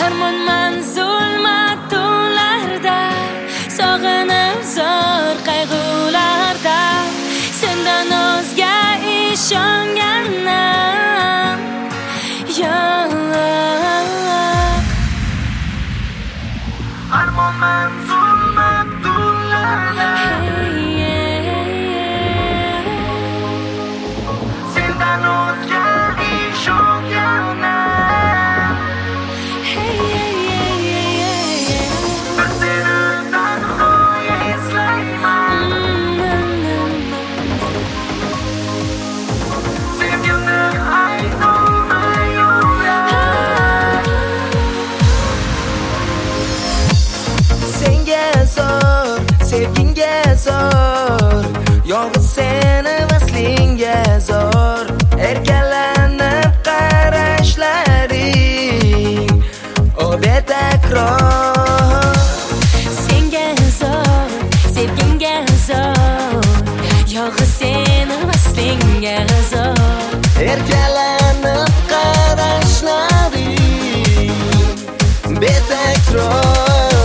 Armonman zulmat tunlarda, sog'inib zor qayg'ularda, sendan o'zga ishonganim yo'q. Armonman zulmat tunlarda, sendan o'zga ishonganim. Sevginga zor, yolg'iz seni vaslinga zor. Erkalanib qarashlaring, o betakror. Senga zor, sevginga zor, yolg'iz seni vaslinga zor. Erkalanib qarashlaring, betakror.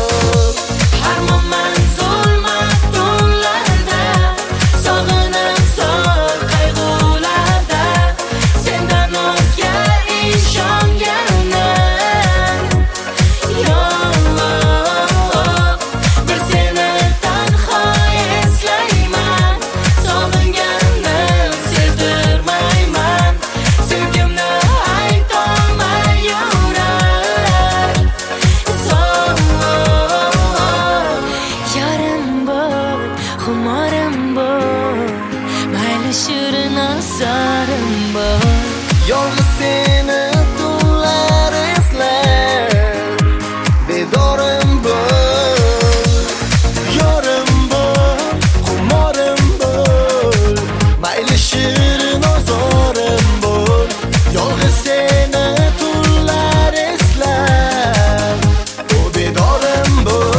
Shirin azarim bor, yolg'iz seni tunlar eslar, bedorim bo'l, yorim bo'l, xumorim bo'l, mayli shirin azorim bo'l. Yolg'iz seni tunlar eslar, o bedorim bo'l.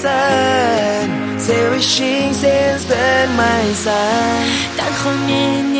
Sevishing sezdirmaysan, tanho men